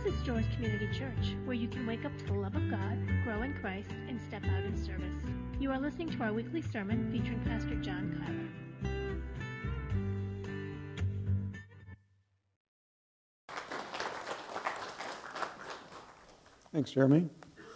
is Joyce Community Church, where you can wake up to the love of God, grow in Christ, and step out in service. You are listening to our weekly sermon featuring Pastor John Kyler. Thanks, Jeremy.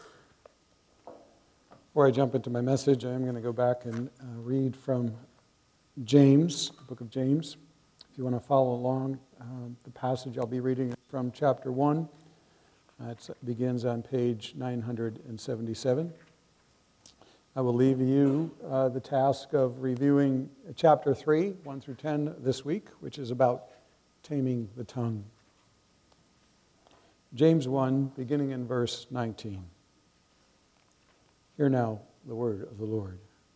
Before I jump into my message, I am going to go back and read from James, the book of James. If you want to follow along, the passage I'll be reading is from chapter 1. It begins on page 977. I will leave you the task of reviewing chapter 3, 1 through 10 this week, which is about taming the tongue. James 1, beginning in verse 19. Hear now the word of the Lord.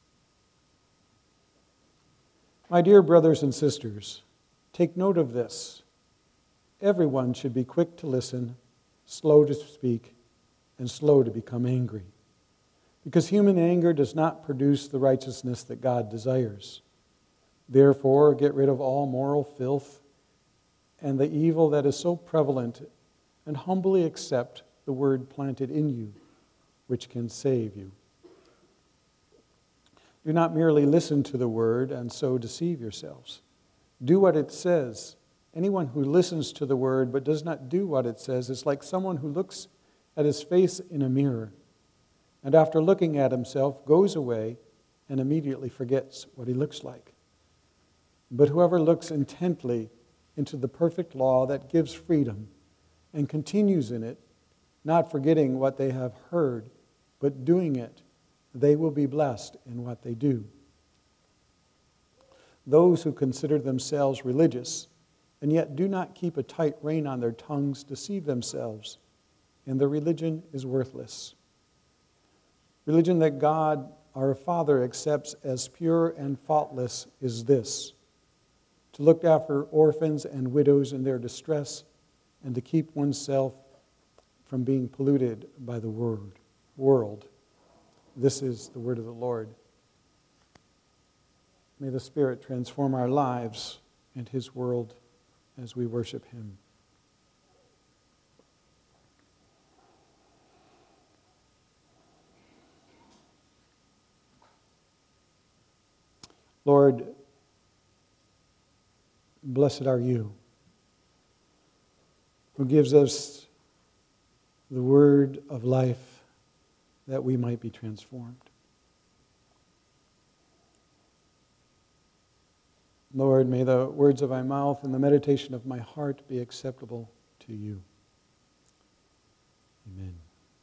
My dear brothers and sisters, take note of this. Everyone should be quick to listen, slow to speak, and slow to become angry. Because human anger does not produce the righteousness that God desires. Therefore, get rid of all moral filth and the evil that is so prevalent, and humbly accept the word planted in you, which can save you. Do not merely listen to the word and so deceive yourselves. Do what it says. Anyone who listens to the word but does not do what it says is like someone who looks at his face in a mirror, and after looking at himself goes away and immediately forgets what he looks like. But whoever looks intently into the perfect law that gives freedom and continues in it, not forgetting what they have heard, but doing it, they will be blessed in what they do. Those who consider themselves religious and yet do not keep a tight rein on their tongues deceive themselves, and their religion is worthless. Religion that God, our Father, accepts as pure and faultless is this: to look after orphans and widows in their distress, and to keep oneself from being polluted by the world. This is the word of the Lord. May the Spirit transform our lives and His world as we worship Him. Lord, blessed are you, who gives us the word of life that we might be transformed. Lord, may the words of my mouth and the meditation of my heart be acceptable to you. Amen.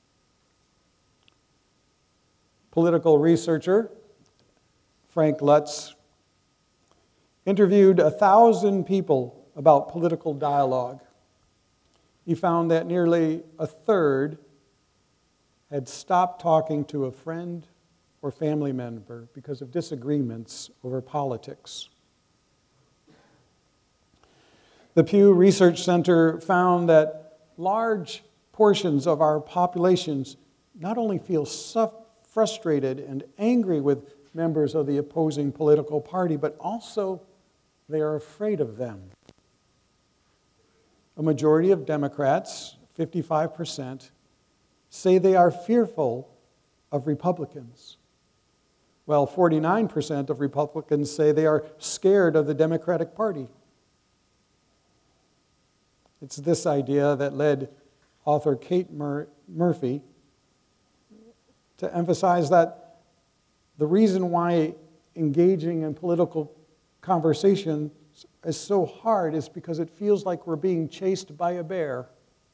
Political researcher Frank Lutz interviewed 1,000 people about political dialogue. He found that nearly a third had stopped talking to a friend or family member because of disagreements over politics. The Pew Research Center found that large portions of our populations not only feel frustrated and angry with members of the opposing political party, but also they are afraid of them. A majority of Democrats, 55%, say they are fearful of Republicans, while 49% of Republicans say they are scared of the Democratic Party. It's this idea that led author Kate Murphy to emphasize that the reason why engaging in political conversation is so hard is because it feels like we're being chased by a bear.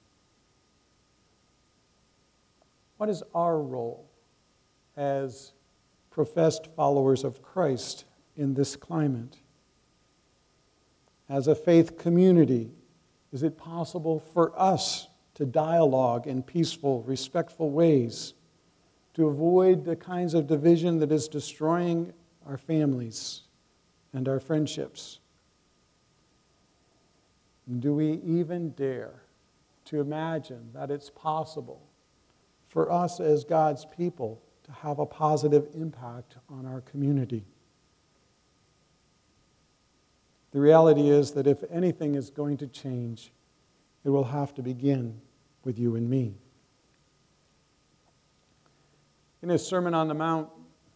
What is our role as professed followers of Christ in this climate? As a faith community, is it possible for us to dialogue in peaceful, respectful ways, to avoid the kinds of division that is destroying our families and our friendships? Do we even dare to imagine that it's possible for us as God's people to have a positive impact on our community? The reality is that if anything is going to change, it will have to begin with you and me. In his Sermon on the Mount,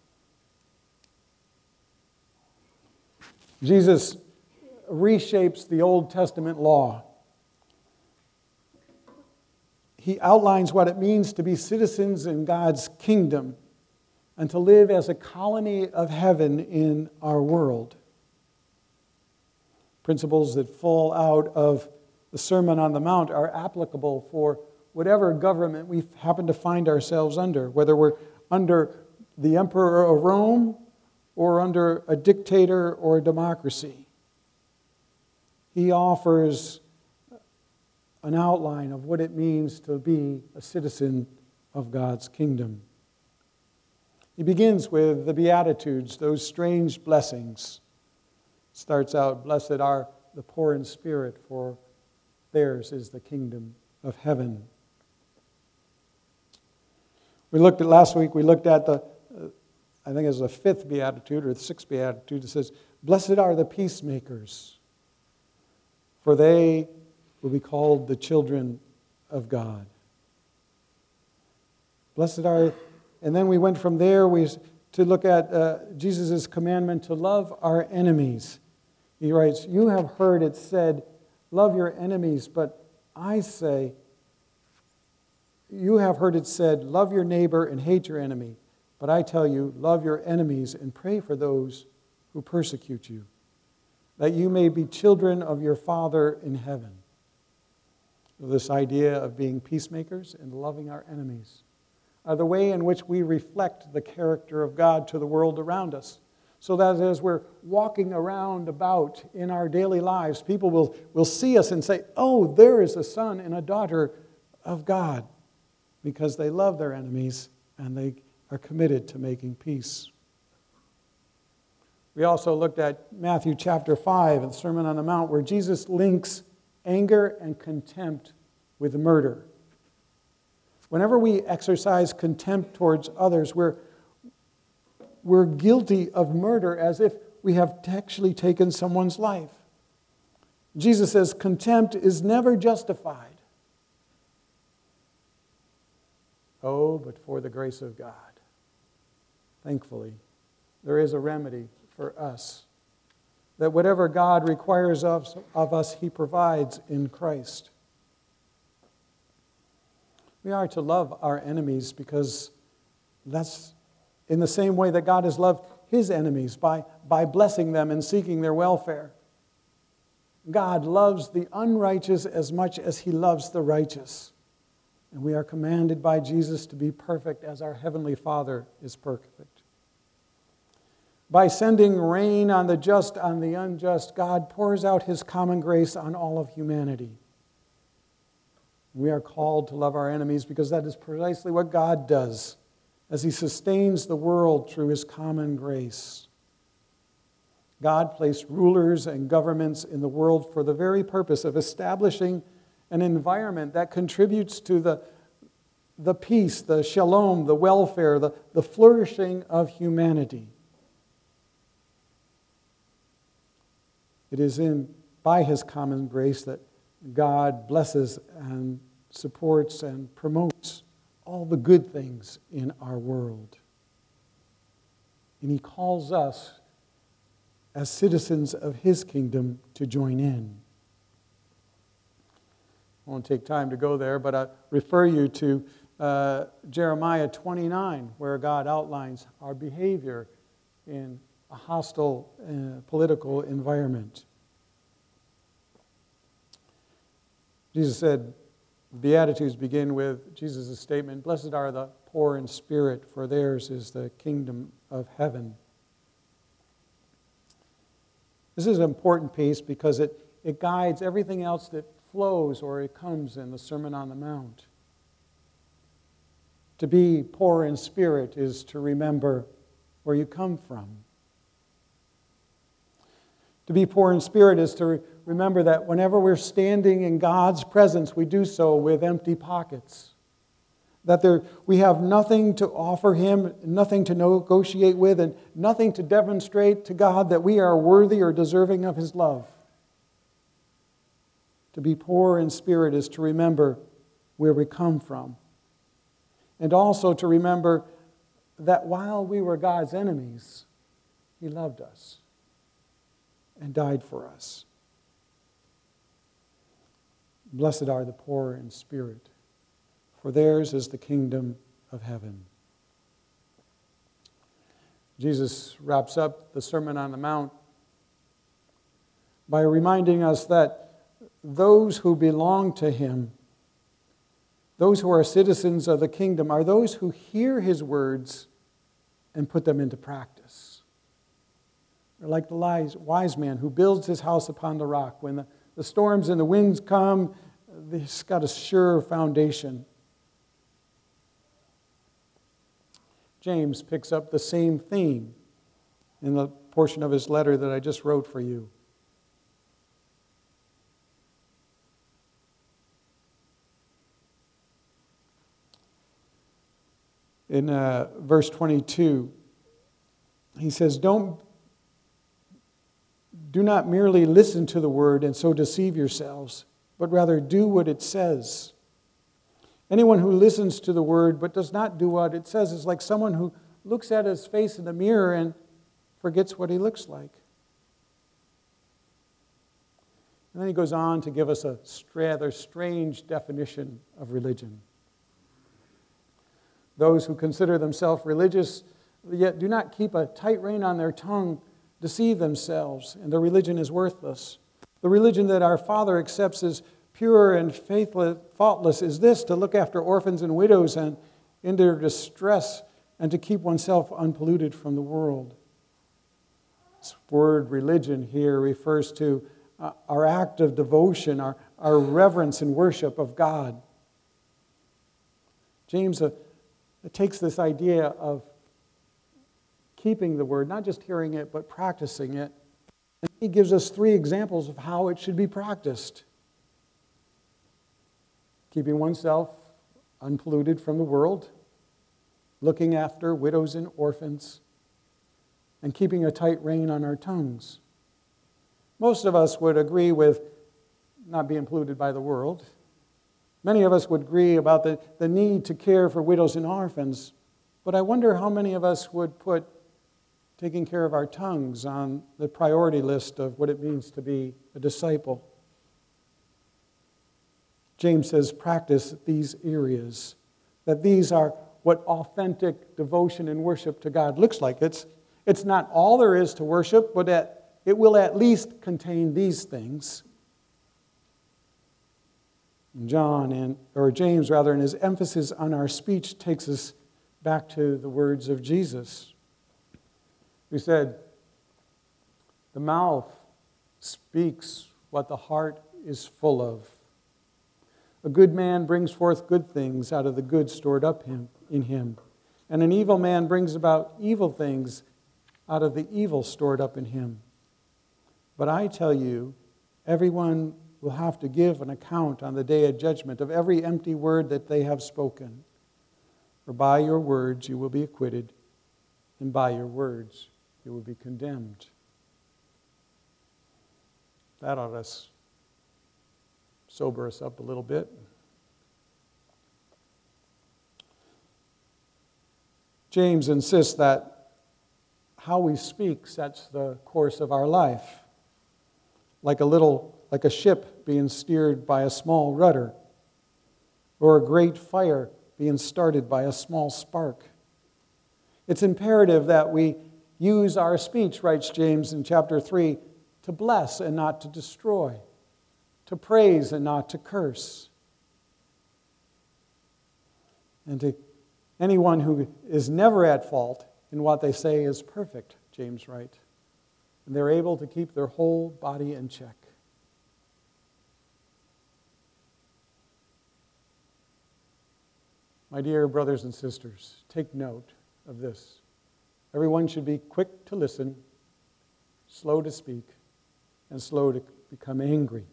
Jesus reshapes the Old Testament law. He outlines what it means to be citizens in God's kingdom and to live as a colony of heaven in our world. Principles that fall out of the Sermon on the Mount are applicable for whatever government we happen to find ourselves under, whether we're under the Emperor of Rome or under a dictator or a democracy. He offers an outline of what it means to be a citizen of God's kingdom. He begins with the Beatitudes, those strange blessings. Starts out, "Blessed are the poor in spirit, for theirs is the kingdom of heaven." Last week we looked at I think it's the 5th Beatitude or the 6th Beatitude. It says, "Blessed are the peacemakers, for they will be called the children of God." Blessed are, and then we went from there to look at Jesus' commandment to love our enemies. He writes, "You have heard it said, love your enemies, but I say, you have heard it said, love your neighbor and hate your enemy. But I tell you, love your enemies and pray for those who persecute you, that you may be children of your Father in heaven." This idea of being peacemakers and loving our enemies are the way in which we reflect the character of God to the world around us. So that as we're walking around about in our daily lives, people will see us and say, "Oh, there is a son and a daughter of God," because they love their enemies and they are committed to making peace. We also looked at Matthew chapter 5 and the Sermon on the Mount, where Jesus links anger and contempt with murder. Whenever we exercise contempt towards others, we're guilty of murder, as if we have actually taken someone's life. Jesus says contempt is never justified. Oh, but for the grace of God, thankfully, there is a remedy for us. That whatever God requires of us, He provides in Christ. We are to love our enemies because that's in the same way that God has loved His enemies, by blessing them and seeking their welfare. God loves the unrighteous as much as He loves the righteous. And we are commanded by Jesus to be perfect as our Heavenly Father is perfect. By sending rain on the just, on the unjust, God pours out His common grace on all of humanity. We are called to love our enemies because that is precisely what God does as He sustains the world through His common grace. God placed rulers and governments in the world for the very purpose of establishing an environment that contributes to the peace, the shalom, the welfare, the flourishing of humanity. It is by His common grace that God blesses and supports and promotes all the good things in our world. And He calls us as citizens of His kingdom to join in. I won't take time to go there, but I refer you to Jeremiah 29, where God outlines our behavior in a hostile political environment. Jesus said, the Beatitudes begin with Jesus' statement, "Blessed are the poor in spirit, for theirs is the kingdom of heaven." This is an important piece because it guides everything else that flows or it comes in the Sermon on the Mount. To be poor in spirit is to remember where you come from. To be poor in spirit is to remember that whenever we're standing in God's presence, we do so with empty pockets. That we have nothing to offer Him, nothing to negotiate with, and nothing to demonstrate to God that we are worthy or deserving of His love. To be poor in spirit is to remember where we come from. And also to remember that while we were God's enemies, He loved us and died for us. Blessed are the poor in spirit, for theirs is the kingdom of heaven. Jesus wraps up the Sermon on the Mount by reminding us that those who belong to Him, those who are citizens of the kingdom, are those who hear His words and put them into practice. They're like the wise man who builds his house upon the rock. When the storms and the winds come, he's got a sure foundation. James picks up the same theme in the portion of his letter that I just wrote for you. In verse 22, he says, Do not merely listen to the word and so deceive yourselves, but rather do what it says. Anyone who listens to the word but does not do what it says is like someone who looks at his face in the mirror and forgets what he looks like. And then he goes on to give us a rather strange definition of religion. Those who consider themselves religious yet do not keep a tight rein on their tongue deceive themselves, and their religion is worthless. The religion that our Father accepts as pure and faultless is this: to look after orphans and widows and in their distress, and to keep oneself unpolluted from the world. This word religion here refers to our act of devotion, our reverence and worship of God. James takes this idea of keeping the word, not just hearing it, but practicing it. And he gives us 3 examples of how it should be practiced. Keeping oneself unpolluted from the world, looking after widows and orphans, and keeping a tight rein on our tongues. Most of us would agree with not being polluted by the world. Many of us would agree about the need to care for widows and orphans, but I wonder how many of us would put taking care of our tongues on the priority list of what it means to be a disciple. James says, practice these areas, that these are what authentic devotion and worship to God looks like. It's not all there is to worship, but it will at least contain these things. James, in his emphasis on our speech, takes us back to the words of Jesus, who said, the mouth speaks what the heart is full of. A good man brings forth good things out of the good stored up in him, and an evil man brings about evil things out of the evil stored up in him. But I tell you, everyone will have to give an account on the day of judgment of every empty word that they have spoken. For by your words you will be acquitted, and by your words you will be condemned. That ought to sober us up a little bit. James insists that how we speak sets the course of our life, like a ship being steered by a small rudder, or a great fire being started by a small spark. It's imperative that we use our speech, writes James in chapter 3, to bless and not to destroy, to praise and not to curse. And to anyone who is never at fault in what they say is perfect, James writes. And they're able to keep their whole body in check. My dear brothers and sisters, take note of this. Everyone should be quick to listen, slow to speak, and slow to become angry.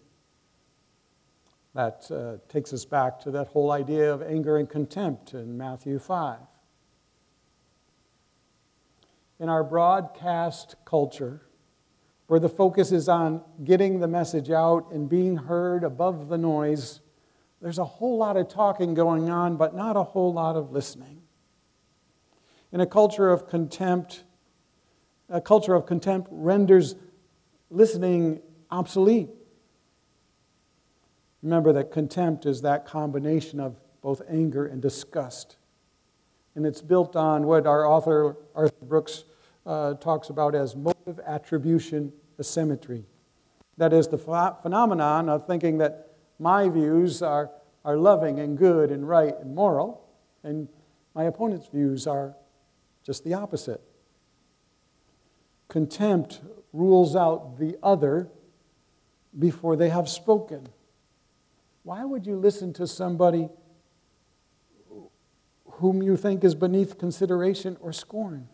That takes us back to that whole idea of anger and contempt in Matthew 5. In our broadcast culture, where the focus is on getting the message out and being heard above the noise, There's a whole lot of talking going on, but not a whole lot of listening. In a culture of contempt renders listening obsolete. Remember that contempt is that combination of both anger and disgust. And it's built on what our author Arthur Brooks talks about as motive attribution asymmetry. That is the phenomenon of thinking that my views are loving and good and right and moral, and my opponent's views are just the opposite. Contempt rules out the other before they have spoken. Why would you listen to somebody whom you think is beneath consideration or scorn?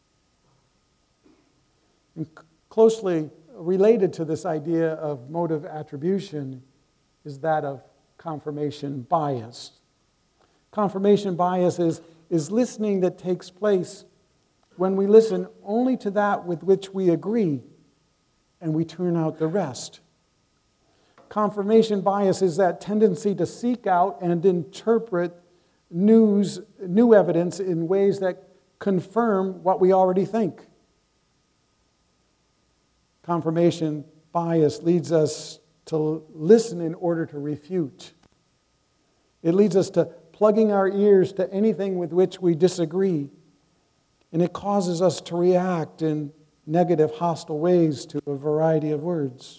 And closely related to this idea of motive attribution is that of confirmation bias. Confirmation bias is listening that takes place when we listen only to that with which we agree and we tune out the rest. Confirmation bias is that tendency to seek out and interpret new evidence in ways that confirm what we already think. Confirmation bias leads us to listen in order to refute. It leads us to plugging our ears to anything with which we disagree. And it causes us to react in negative, hostile ways to a variety of words.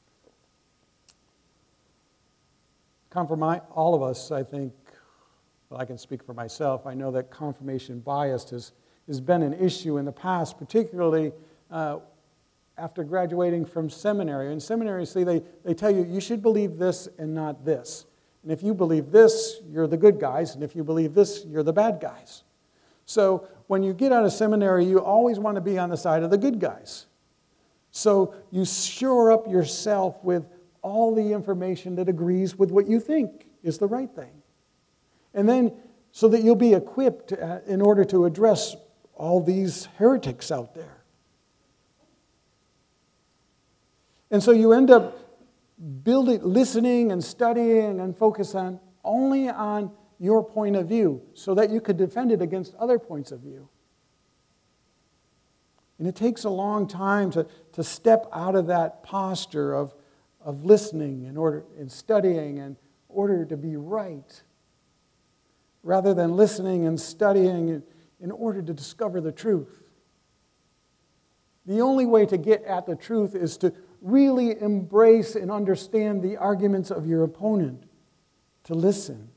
All of us, I think, well, I can speak for myself, I know that confirmation bias has been an issue in the past, particularly after graduating from seminary. In seminary, see, they tell you, you should believe this and not this. And if you believe this, you're the good guys, and if you believe this, you're the bad guys. So when you get out of seminary, you always want to be on the side of the good guys. So you shore up yourself with all the information that agrees with what you think is the right thing. And then, so that you'll be equipped in order to address all these heretics out there. And so you end up listening and studying and focus only on your point of view so that you could defend it against other points of view. And it takes a long time to step out of that posture of listening and studying in order to be right, rather than listening and studying in order to discover the truth. The only way to get at the truth is to really embrace and understand the arguments of your opponent, to listen.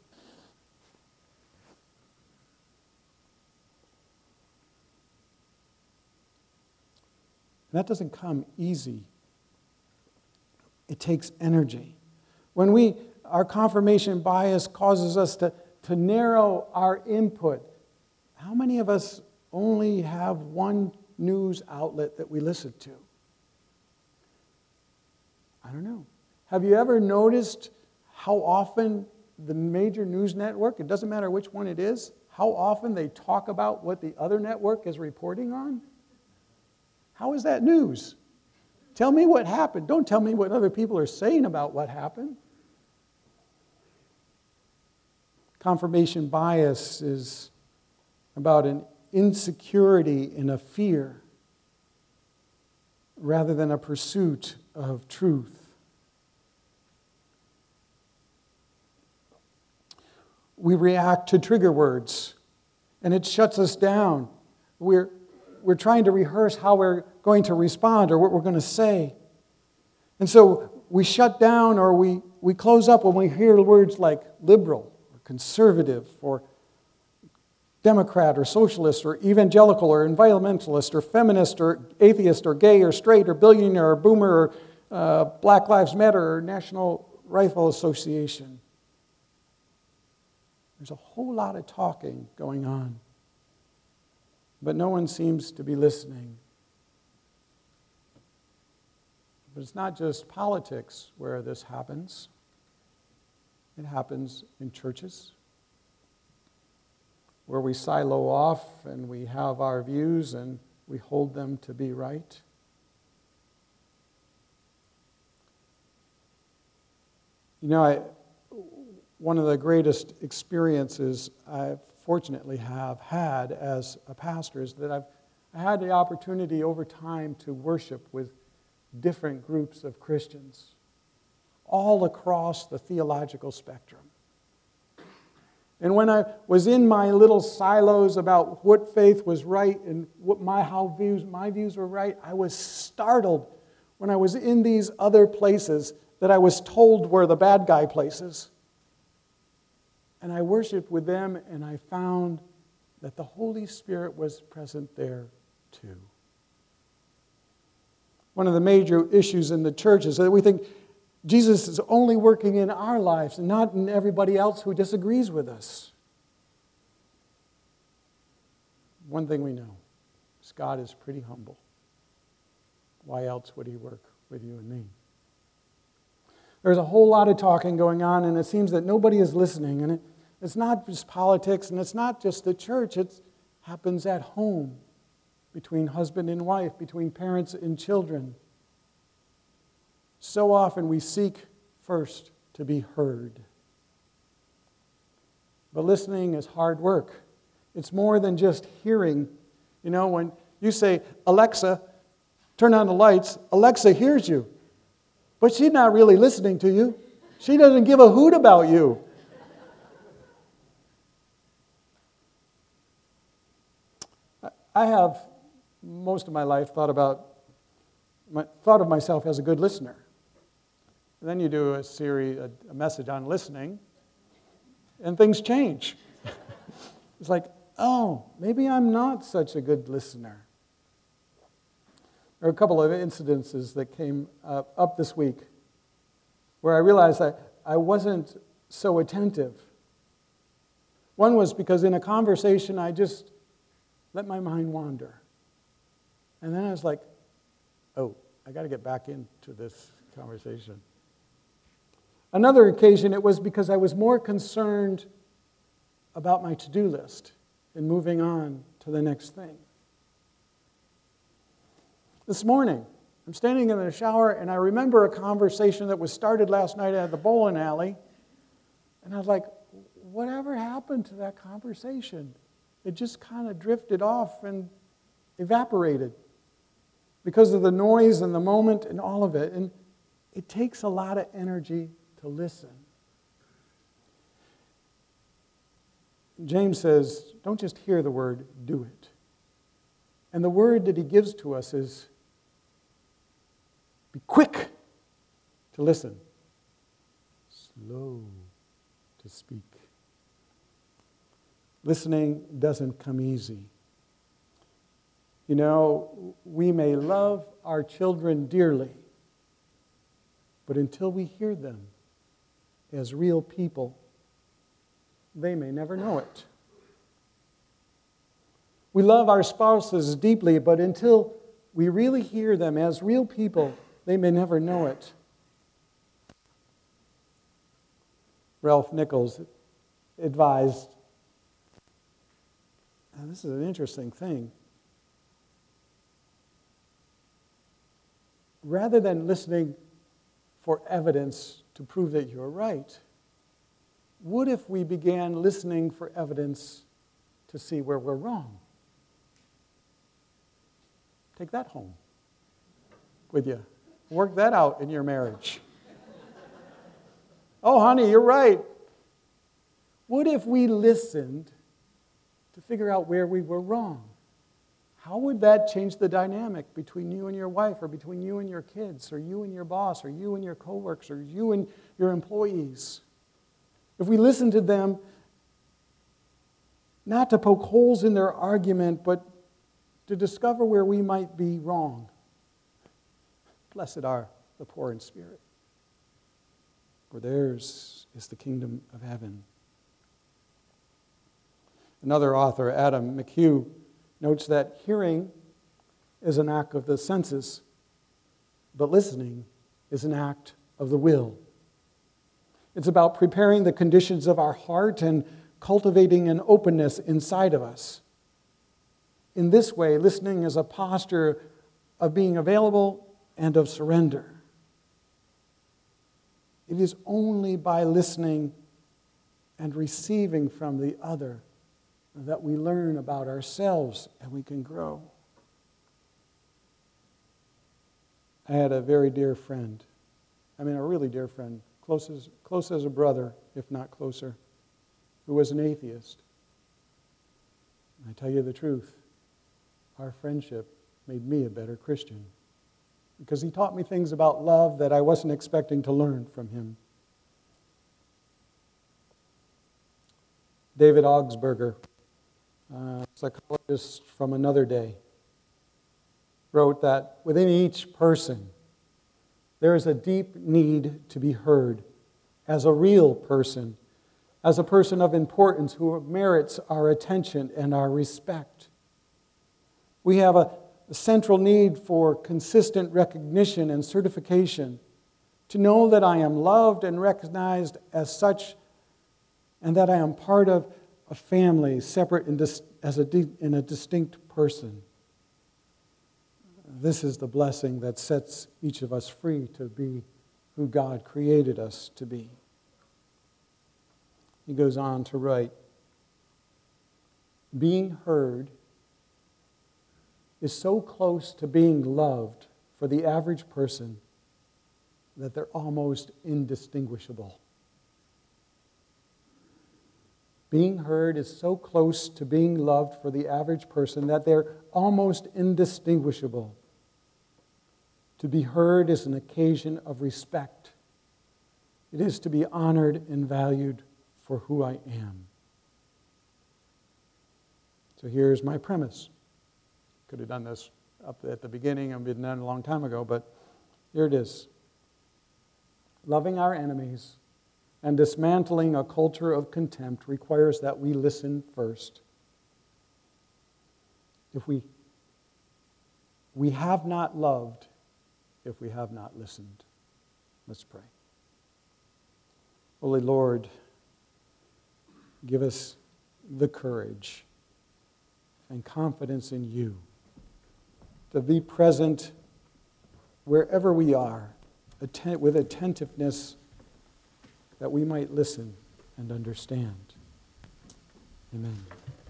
And that doesn't come easy. It takes energy. When our confirmation bias causes us to narrow our input, how many of us only have one news outlet that we listen to? I don't know. Have you ever noticed how often the major news network, it doesn't matter which one it is, how often they talk about what the other network is reporting on? How is that news? Tell me what happened. Don't tell me what other people are saying about what happened. Confirmation bias is about an insecurity and a fear rather than a pursuit of truth. We react to trigger words, and it shuts us down. We're trying to rehearse how we're going to respond or what we're going to say. And so we shut down or we close up when we hear words like liberal or conservative or Democrat or socialist or evangelical or environmentalist or feminist or atheist or gay or straight or billionaire or boomer or Black Lives Matter or National Rifle Association. There's a whole lot of talking going on, but no one seems to be listening. But it's not just politics where this happens. It happens in churches, where we silo off and we have our views and we hold them to be right. You know, one of the greatest experiences I fortunately have had as a pastor is that I had the opportunity over time to worship with different groups of Christians all across the theological spectrum. And when I was in my little silos about what faith was right and what my views were right, I was startled when I was in these other places that I was told were the bad guy places. And I worshiped with them, and I found that the Holy Spirit was present there too. One of the major issues in the church is that we think Jesus is only working in our lives and not in everybody else who disagrees with us. One thing we know is God is pretty humble. Why else would he work with you and me? There's a whole lot of talking going on, and it seems that nobody is listening. And it's not just politics, and it's not just the church. It happens at home, between husband and wife, between parents and children. So often we seek first to be heard. But listening is hard work. It's more than just hearing. You know, when you say, Alexa, turn on the lights, Alexa hears you. But she's not really listening to you. She doesn't give a hoot about you. I have, most of my life, thought of myself as a good listener. And then you do a message on listening, and things change. It's like, oh, maybe I'm not such a good listener. There are a couple of incidences that came up this week where I realized I wasn't so attentive. One was because in a conversation I just let my mind wander. And then I was like, oh, I got to get back into this conversation. Another occasion, it was because I was more concerned about my to-do list and moving on to the next thing. This morning, I'm standing in the shower, and I remember a conversation that was started last night at the bowling alley, and I was like, whatever happened to that conversation? It just kind of drifted off and evaporated because of the noise and the moment and all of it. And it takes a lot of energy to listen. James says, don't just hear the word, do it. And the word that he gives to us is, be quick to listen, slow to speak. Listening doesn't come easy. You know, we may love our children dearly, but until we hear them as real people, they may never know it. We love our spouses deeply, but until we really hear them as real people, they may never know it. Ralph Nichols advised, and this is an interesting thing, rather than listening for evidence to prove that you're right, what if we began listening for evidence to see where we're wrong? Take that home with you. Work that out in your marriage. Oh, honey, you're right. What if we listened to figure out where we were wrong? How would that change the dynamic between you and your wife, or between you and your kids, or you and your boss, or you and your coworkers, or you and your employees? If we listened to them, not to poke holes in their argument, but to discover where we might be wrong. Blessed are the poor in spirit, for theirs is the kingdom of heaven. Another author, Adam McHugh, notes that hearing is an act of the senses, but listening is an act of the will. It's about preparing the conditions of our heart and cultivating an openness inside of us. In this way, listening is a posture of being available and of surrender. It is only by listening and receiving from the other, that we learn about ourselves and we can grow. I had a very dear friend, a really dear friend, close as a brother, if not closer, who was an atheist. And I tell you the truth, our friendship made me a better Christian because he taught me things about love that I wasn't expecting to learn from him. David Augsburger, a psychologist from another day, wrote that within each person there is a deep need to be heard as a real person, as a person of importance who merits our attention and our respect. We have a central need for consistent recognition and certification, to know that I am loved and recognized as such, and that I am part of a family, separate in a distinct person. This is the blessing that sets each of us free to be who God created us to be. He goes on to write, being heard is so close to being loved for the average person that they're almost indistinguishable. Being heard is so close to being loved for the average person that they're almost indistinguishable. To be heard is an occasion of respect. It is to be honored and valued for who I am. So here's my premise. Could have done this up at the beginning and been done a long time ago, but here it is. Loving our enemies and dismantling a culture of contempt requires that we listen first. If we have not loved if we have not listened. Let's pray. Holy Lord, give us the courage and confidence in you to be present wherever we are, with attentiveness that we might listen and understand. Amen.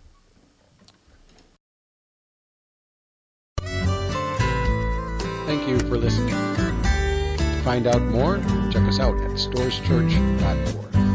Thank you for listening. To find out more, check us out at storeschurch.org.